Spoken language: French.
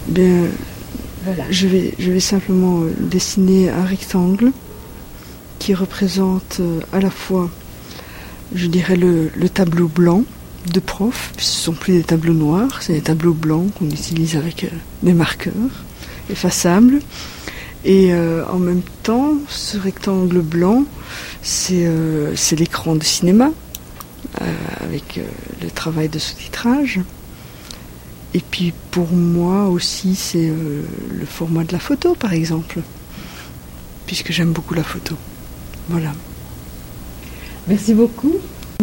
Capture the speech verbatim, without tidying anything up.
Bien, Voilà. je vais, je vais simplement euh, dessiner un rectangle qui représente euh, à la fois, je dirais, le, le tableau blanc de prof, puis ce ne sont plus des tableaux noirs, c'est des tableaux blancs qu'on utilise avec euh, des marqueurs effaçables. Et euh, en même temps, ce rectangle blanc, c'est, euh, c'est l'écran de cinéma, euh, avec euh, le travail de sous-titrage. Et puis pour moi aussi, c'est euh, le format de la photo, par exemple, puisque j'aime beaucoup la photo. Voilà. Merci beaucoup.